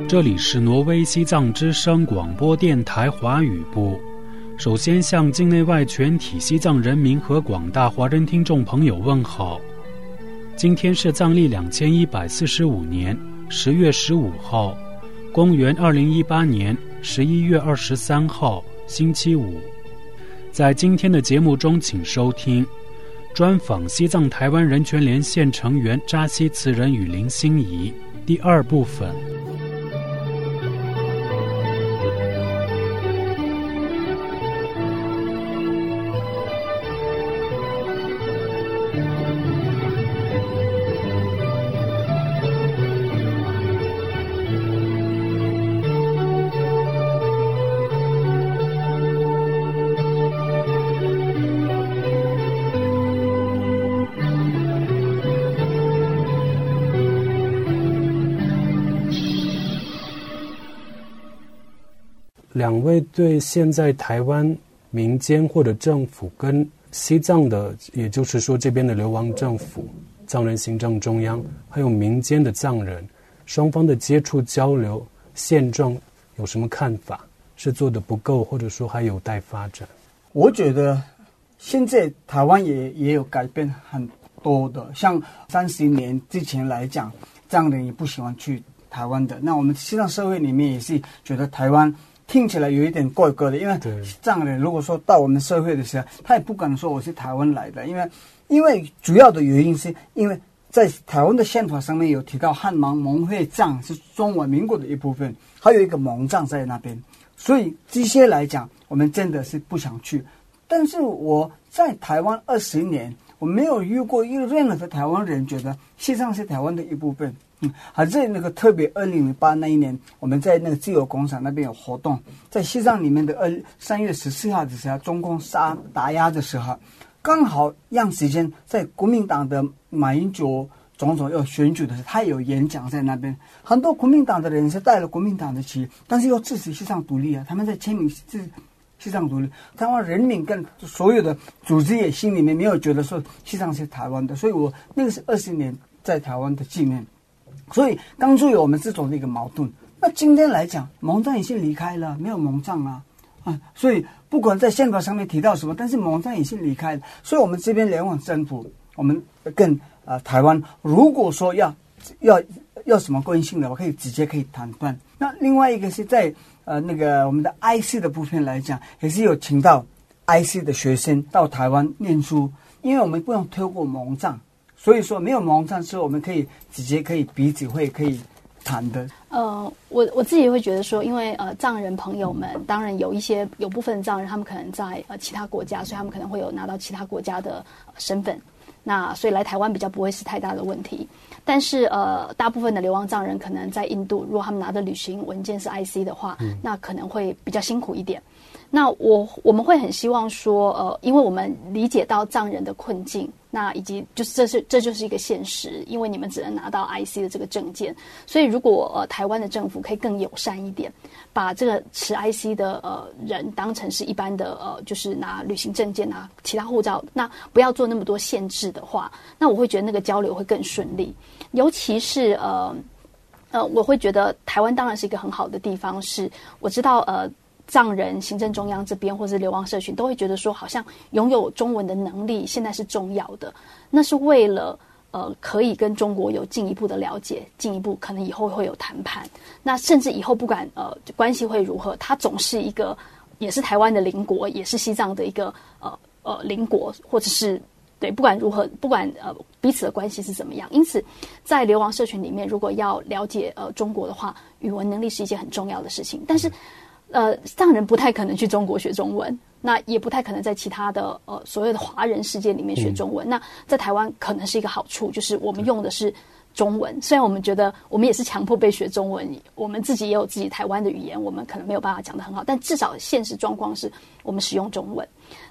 这里是挪威西藏之声广播电台华语部。首先向境内外全体西藏人民和广大华人听众朋友问好。今天是藏历2145年10月15号，公元2018年11月23号，星期五。在今天的节目中，请收听专访西藏台湾人权连线成员扎西词人与林心怡第二部分。两位对现在台湾民间或者政府跟西藏的，也就是说这边的流亡政府、藏人行政中央，还有民间的藏人，双方的接触交流现状有什么看法？是做得不够，或者说还有待发展？ 我觉得现在台湾也有改变很多的，像30年之前来讲，藏人也不喜欢去台湾的。那我们西藏社会里面也是觉得台湾听起来有一点怪怪的，因为藏人如果说到我们社会的时候，他也不敢说我是台湾来的，因为主要的原因是因为在台湾的宪法上面有提到汉蒙蒙会藏是中华民国的一部分，还有一个蒙藏在那边，所以这些来讲我们真的是不想去。但是我在台湾20年，我没有遇过任何的台湾人觉得西藏是台湾的一部分。还是那个特别2008那一年，我们在那个自由广场那边有活动，在西藏里面的3月14号的时候，中共打压的时候，刚好让时间在国民党的马英九总统要选举的时候，他有演讲在那边，很多国民党的人是带了国民党的旗，但是要支持西藏独立啊，他们在签名西藏独立，台湾人民跟所有的组织也心里面没有觉得说西藏是台湾的，所以我那个是20年在台湾的纪念。所以刚就有我们这种的一个矛盾。那今天来讲，蒙藏已经离开了，没有蒙藏啊，所以不管在宪法上面提到什么，但是蒙藏已经离开了。所以我们这边联网政府，我们跟台湾，如果说要什么关系的话，直接可以谈判。那另外一个是在那个我们的 IC 的部分来讲，也是有请到 IC 的学生到台湾念书，因为我们不用透过蒙藏。所以说没有蒙藏之后，我们直接彼此可以谈的。 我自己会觉得说，因为藏人朋友们，当然有部分藏人他们可能在其他国家，所以他们可能会有拿到其他国家的身份，那所以来台湾比较不会是太大的问题。但是大部分的流亡藏人可能在印度，如果他们拿的旅行文件是 IC 的话，那可能会比较辛苦一点。那我们会很希望说，因为我们理解到藏人的困境，那以及就是这就是一个现实，因为你们只能拿到 IC 的这个证件，所以如果台湾的政府可以更友善一点，把这个持 IC 的人当成是一般的就是拿旅行证件、拿其他护照，那不要做那么多限制的话，那我会觉得那个交流会更顺利。尤其是我会觉得台湾当然是一个很好的地方，是我知道藏人行政中央这边或是流亡社群都会觉得说，好像拥有中文的能力现在是重要的，那是为了可以跟中国有进一步的了解，进一步可能以后会有谈判，那甚至以后不管关系会如何，它总是一个也是台湾的邻国，也是西藏的一个邻国，或者是对不管如何，不管彼此的关系是怎么样，因此在流亡社群里面，如果要了解中国的话，语文能力是一件很重要的事情，但是藏人不太可能去中国学中文，那也不太可能在其他的所谓的华人世界里面学中文。那在台湾可能是一个好处，就是我们用的是中文，虽然我们觉得我们也是强迫被学中文，我们自己也有自己台湾的语言，我们可能没有办法讲得很好，但至少现实状况是我们使用中文。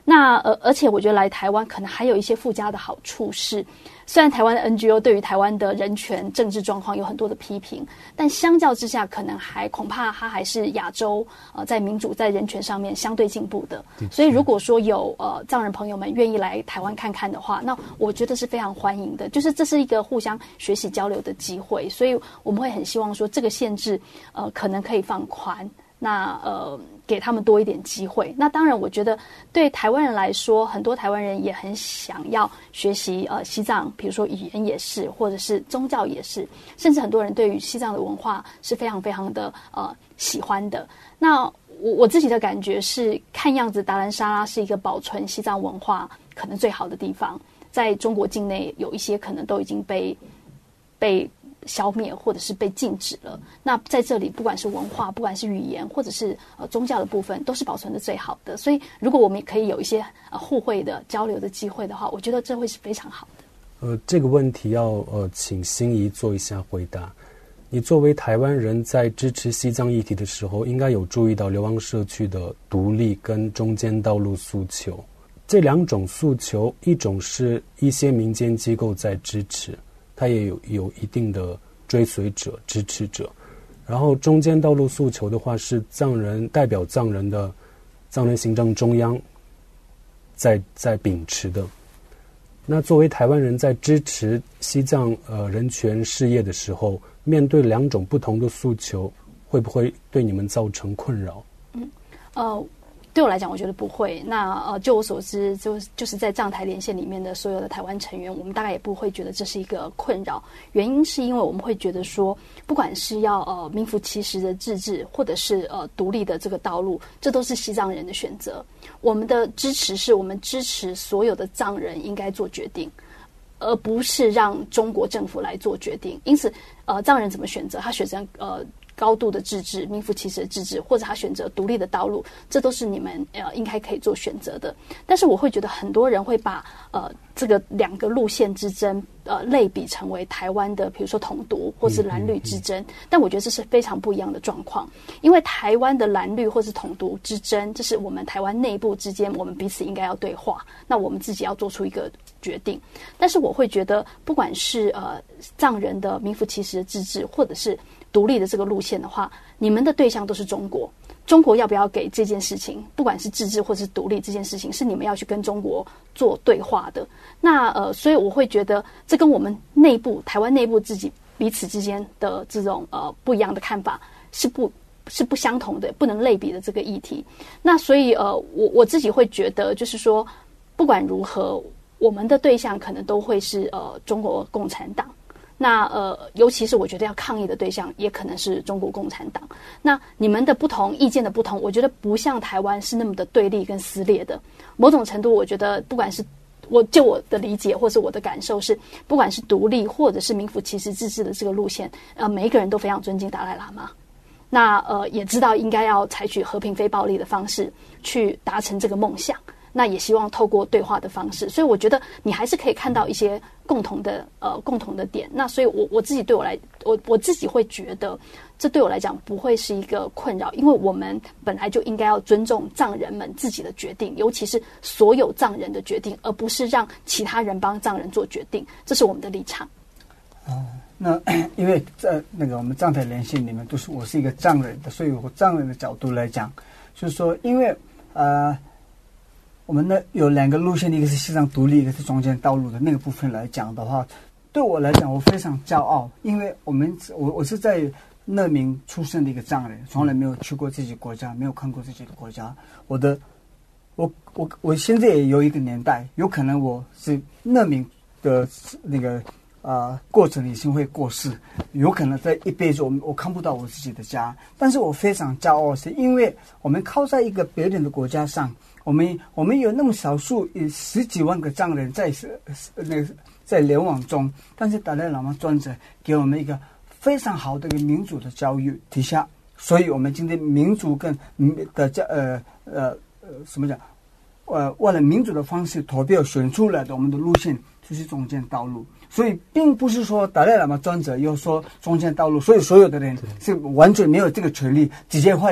那而且我觉得来台湾可能还有一些附加的好处是，虽然台湾的 NGO 对于台湾的人权政治状况有很多的批评，但相较之下，可能恐怕它还是亚洲在民主在人权上面相对进步的。所以如果说有藏人朋友们愿意来台湾看看的话，那我觉得是非常欢迎的，就是这是一个互相学习交流的机会，所以我们会很希望说这个限制可能可以放宽。那给他们多一点机会。那当然我觉得对台湾人来说，很多台湾人也很想要学习西藏，比如说语言也是，或者是宗教也是，甚至很多人对于西藏的文化是非常非常的喜欢的。那我自己的感觉是，看样子达兰萨拉是一个保存西藏文化可能最好的地方，在中国境内有一些可能都已经被消灭或者是被禁止了。那在这里，不管是文化，不管是语言，或者是宗教的部分，都是保存的最好的。所以，如果我们可以有一些互惠的交流的机会的话，我觉得这会是非常好的。 这个问题要请心怡做一下回答。你作为台湾人，在支持西藏议题的时候，应该有注意到流亡社区的独立跟中间道路诉求。这两种诉求，一种是一些民间机构在支持，它也有一定的追随者、支持者。然后中间道路诉求的话，是藏人代表藏人的藏人行政中央在秉持的。那作为台湾人在支持西藏人权事业的时候，面对两种不同的诉求，会不会对你们造成困扰？ 对我来讲，我觉得不会。那就我所知，就是在藏台连线里面的所有的台湾成员，我们大概也不会觉得这是一个困扰。原因是因为我们会觉得说，不管是要名副其实的自治，或者是独立的这个道路，这都是西藏人的选择。我们的支持是我们支持所有的藏人应该做决定，而不是让中国政府来做决定。因此，藏人怎么选择？他选择高度的自治、名副其实的自治，或者他选择独立的道路，这都是你们应该可以做选择的。但是我会觉得很多人会把这个两个路线之争类比成为台湾的比如说统独或是蓝绿之争，但我觉得这是非常不一样的状况。因为台湾的蓝绿或是统独之争，这是我们台湾内部之间我们彼此应该要对话，那我们自己要做出一个决定。但是我会觉得不管是藏人的名副其实的自治，或者是独立的这个路线的话，你们的对象都是中国。中国要不要给这件事情，不管是自治或是独立这件事情，是你们要去跟中国做对话的。那所以我会觉得这跟我们内部台湾内部自己彼此之间的这种不一样的看法是不相同的，不能类比的这个议题。那所以我自己会觉得，就是说不管如何，我们的对象可能都会是中国共产党。那尤其是我觉得要抗议的对象也可能是中国共产党。那你们的不同意见的不同，我觉得不像台湾是那么的对立跟撕裂的。某种程度，我觉得不管是我的理解或是我的感受是，不管是独立或者是名副其实自治的这个路线，每一个人都非常尊敬达赖喇嘛。那也知道应该要采取和平非暴力的方式去达成这个梦想。那也希望透过对话的方式，所以我觉得你还是可以看到一些共同的点。那所以我自己我自己会觉得，这对我来讲不会是一个困扰，因为我们本来就应该要尊重藏人们自己的决定，尤其是所有藏人的决定，而不是让其他人帮藏人做决定，这是我们的立场。 那因为在我们藏台连线里面我是一个藏人的，所以我藏人的角度来讲，就是说因为我们呢有两个路线，一个是西藏独立，一个是中间道路的那个部分来讲的话，对我来讲我非常骄傲，因为我是在讷明出生的一个藏人，从来没有去过自己国家，没有看过自己的国家。我现在也有一个年代，有可能我是讷明的那个过程已经会过世，有可能在一辈子我看不到我自己的家，但是我非常骄傲，是因为我们靠在一个别人的国家上。我们有那么少数，有10几万个藏人在流亡中，但是达赖喇嘛专者给我们一个非常好的一个民主的教育底下，所以我们今天民主跟为了民主的方式投票选出来的我们的路线就是中间道路，所以并不是说达赖喇嘛专者又说中间道路，所以所有的人是完全没有这个权利直接会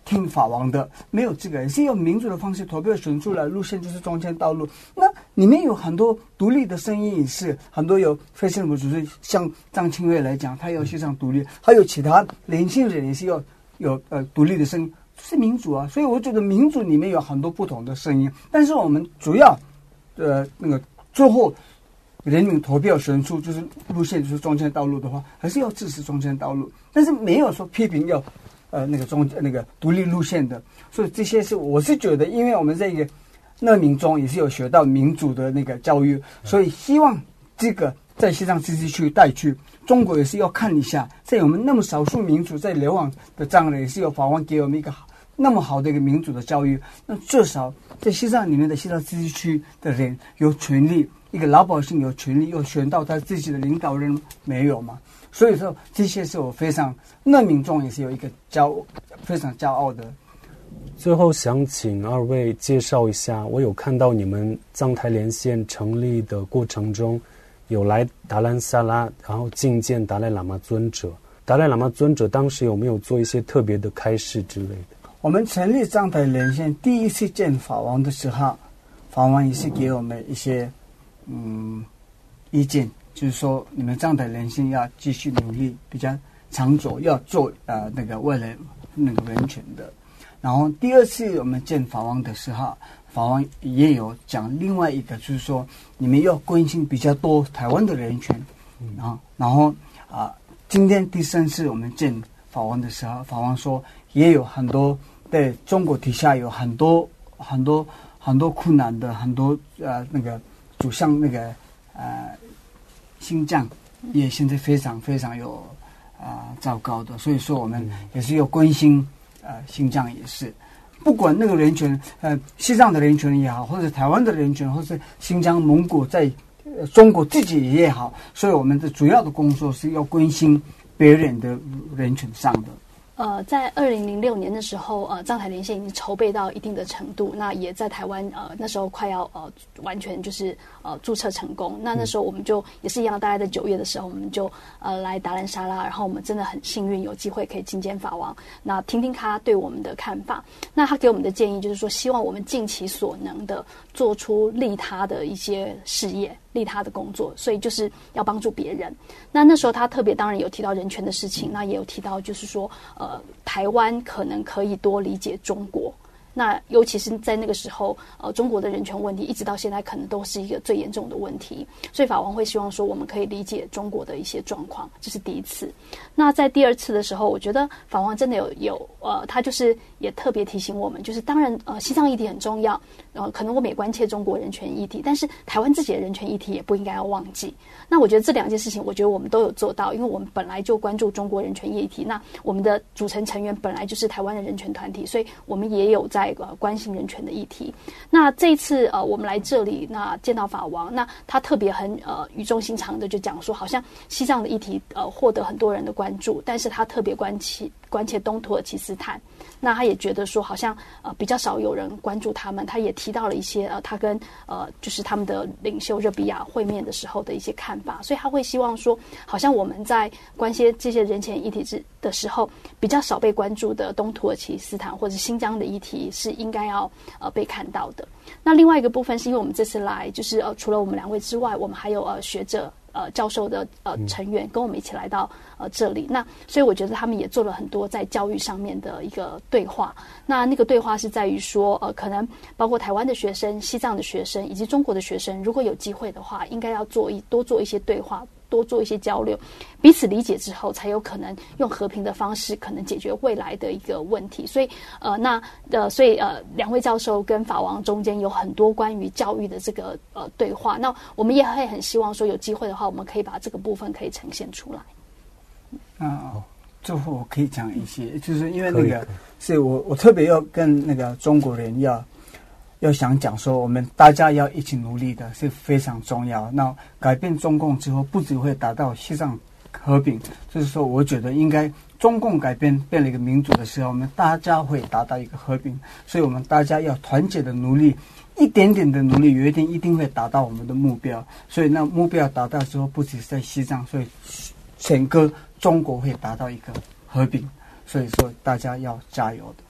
听法王的，没有这个，也是用民主的方式投票选出来，路线就是中间道路。那里面有很多独立的声音，也是很多有非政府组织，像张清惠来讲，他要西藏独立，还有其他年轻人也是要有独立的声音，是民主啊。所以我觉得民主里面有很多不同的声音，但是我们主要那个最后人民投票选出就是路线就是中间道路的话，还是要支持中间道路，但是没有说批评要那个独立路线的。所以这些是我是觉得，因为我们这个难民中也是有学到民主的那个教育，所以希望这个在西藏自治区带去，中国也是要看一下，在我们那么少数民族在流亡的藏人，也是有法官给我们一个那么好的一个民主的教育。那至少在西藏里面的西藏自治区的人有权利，一个老百姓有权利，又选到他自己的领导人，没有嘛？所以说这些是我非常难民中也是有一个非常骄傲的。 最后想请二位介绍一下，我有看到你们藏台连线成立的过程中，有来达兰萨拉，然后觐见达赖喇嘛尊者。达赖喇嘛尊者当时有没有做一些特别的开示之类的？ 我们成立藏台连线第一次见法王的时候，法王也是给我们一些意见，就是说你们藏台连线要继续努力，比较长久，要做那个为了那个人权的。然后第二次我们见法王的时候，法王也有讲另外一个，就是说你们要关心比较多台湾的人权。然后今天第三次我们见法王的时候，法王说也有很多在中国底下有很多困难的，很多那个主像那个新疆也现在非常非常有糟糕的，所以说我们也是要关心新疆也是，不管那个人权西藏的人权也好，或者台湾的人权，或者新疆蒙古在中国自己也好，所以我们的主要的工作是要关心别人的人权上的。 在2006年的时候，藏台连线已经筹备到一定的程度，那也在台湾那时候快要完全就是注册成功。那时候我们就也是一样，大概在9月的时候，我们就来达兰萨拉，然后我们真的很幸运有机会可以觐见法王，那听听他对我们的看法。那他给我们的建议就是说，希望我们尽其所能的做出利他的一些事业。利他的工作，所以就是要帮助别人。那时候他特别当然有提到人权的事情，那也有提到就是说，台湾可能可以多理解中国。那尤其是在那个时候，中国的人权问题一直到现在可能都是一个最严重的问题，所以法王会希望说我们可以理解中国的一些状况，这是第一次。那在第二次的时候，我觉得法王真的有他就是也特别提醒我们，就是当然西藏议题很重要，可能我们也关切中国人权议题，但是台湾自己的人权议题也不应该要忘记。那我觉得这两件事情，我觉得我们都有做到，因为我们本来就关注中国人权议题，那我们的组成成员本来就是台湾的人权团体，所以我们也有在关心人权的议题。那这一次我们来这里，那见到法王，那他特别很语重心长的就讲说，好像西藏的议题获得很多人的关注，但是他特别关切东土耳其斯坦。那他也觉得说，好像比较少有人关注他们。他也提到了一些他跟就是他们的领袖热比亚会面的时候的一些看法，所以他会希望说，好像我们在关心这些人权议题的时候，比较少被关注的东土耳其斯坦或者新疆的议题是应该要被看到的。那另外一个部分是因为我们这次来，就是除了我们2位之外，我们还有学者。教授的成员跟我们一起来到这里，那所以我觉得他们也做了很多在教育上面的一个对话。那个对话是在于说，可能包括台湾的学生、西藏的学生以及中国的学生，如果有机会的话，应该要多做一些对话，多做一些交流，彼此理解之后，才有可能用和平的方式，可能解决未来的一个问题。所以所以2位教授跟法王中间有很多关于教育的这个对话。那我们也会很希望说，有机会的话，我们可以把这个部分可以呈现出来。 最后我可以讲一些，就是因为那个是我特别要跟那个中国人要想讲说，我们大家要一起努力的是非常重要。那改变中共之后，不只会达到西藏和平，就是说，我觉得应该中共变了一个民主的时候，我们大家会达到一个和平。所以我们大家要团结的努力，一点点的努力，有一天一定会达到我们的目标。所以那目标达到之后，不只是在西藏，所以整个中国会达到一个和平。所以说，大家要加油的。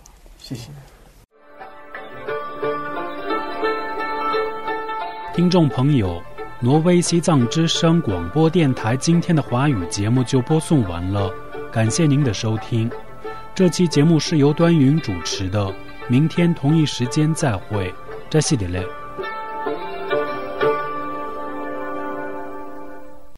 谢谢。 听众朋友，挪威西藏之声广播电台今天的华语节目就播送完了，感谢您的收听。这期节目是由端云主持的，明天同一时间再会，这是的嘞。